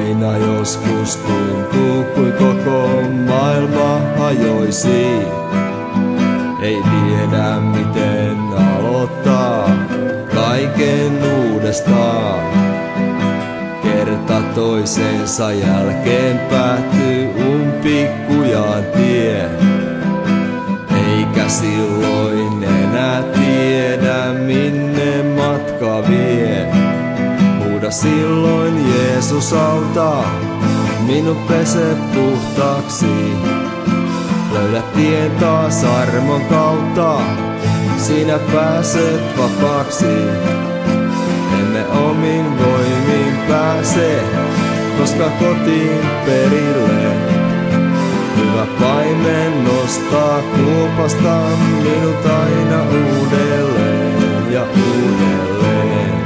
Aina joskus tuntuu, kuin koko maailma hajoisi. Ei tiedä miten aloittaa kaiken uudestaan. Kerta toisensa jälkeen päättyy umpikujaan tie. Eikä silloin enää tiedä minne matka vie. Huuda silloin Jeesus auta, minut pese puhtaaksi. Löydä tien taas armon kautta, sinä pääset vapaaksi. Emme omin voimin pääse, koska kotiin perille. Hyvä paimen nostaa kuopasta minut aina uudelleen ja uudelleen.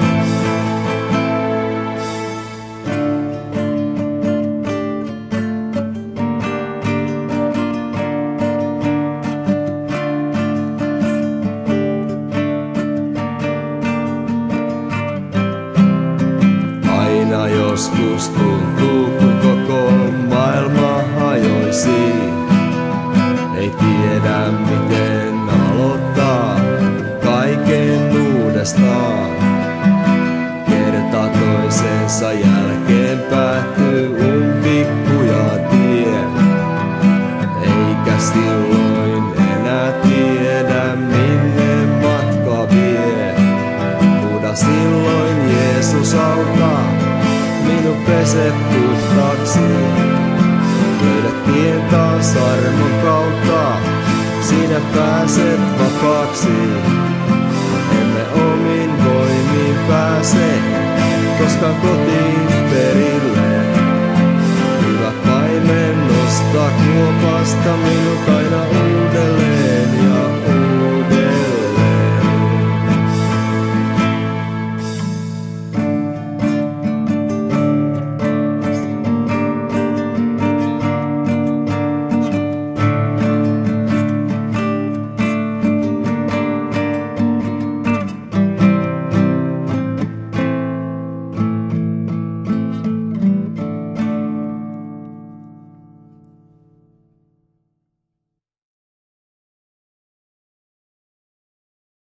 Aina joskus tuntuu, kuin koko maailma hajoisi. Ei tiedä miten aloittaa kaiken uudestaan. Kerta toisensa jälkeen päättyy umpikujaan tie. Eikä silloin enää tiedä minne matka vie. Huuda silloin Jeesus auta, minut pese puhtaaksi. Löydä tien taas armon kautta, sinä pääset vapaaksi. Emme omin voimin pääse, koska kotiin perille. Hyvä paimen nostaa kuopasta minut aina uudelleen.